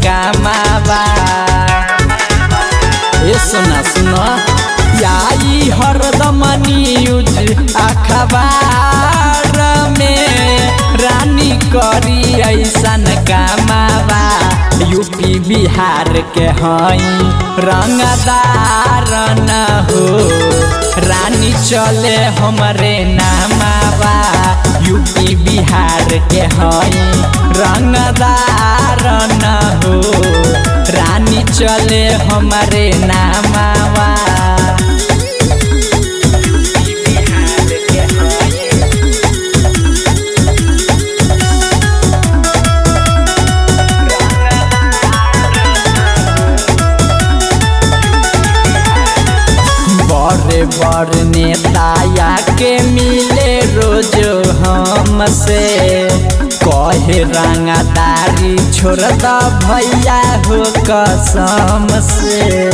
कामावा। ए सुना सुना याई हरदम न्यूज अखबार में रानी करी ऐसन कामावा। यूपी बिहार के हई रंगदार न हो रानी चले हमरे नामावा। यूपी बिहार के हई रंगदार न हो रानी चले हमरे नामावा। बड़े बड़ नेता के मिले रोज हमसे कहे रंगदारी छोड़ द भैया हो कसम से।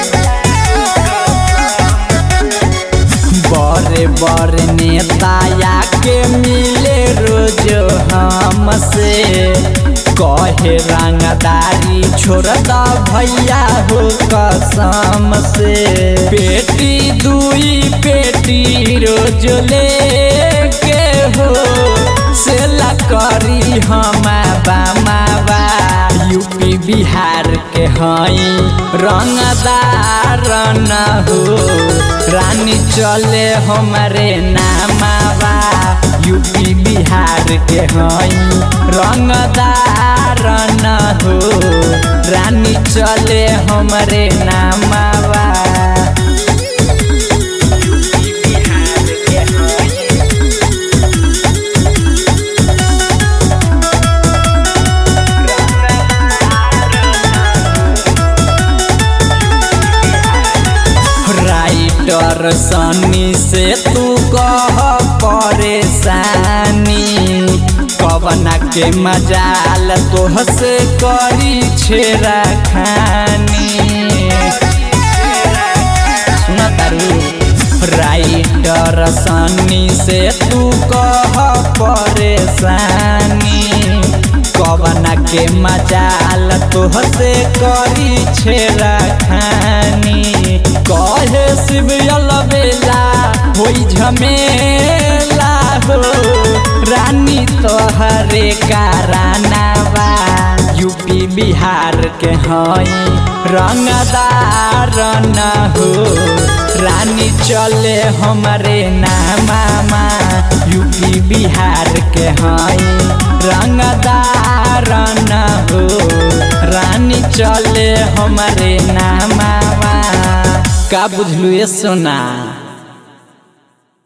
बड़े बड़ नेता के मिले रोज हमसे कहे रंगदारी छोड़ द भैया हो कसम से। पेटी दुई पेटी रोज ले के हो सेला करी हमावा। यूपी बिहार के हई रंगदार न हो रानी चले हमरे नामावा। यूपी बिहार के हई रंगदार न हो रानी चले हमरे नामावा। राइटर सनी से तू कह परेशानी कवना के मजाल तोह से करी छेड़ा खानी। सुना तारू राइटर सनी से तू कह परेशानी कवना के मजाल तोह से करी छेड़ा खानी। कहे शिव अलबेला होई झमेला हो रानी तोहरे कारनावा। यूपी बिहार के हई रंगदार न हो रानी चले हमरे नामावा। यूपी बिहार के हई रंगदार न हो रानी चले हमरे नामावा। का बुझलू ये सोना।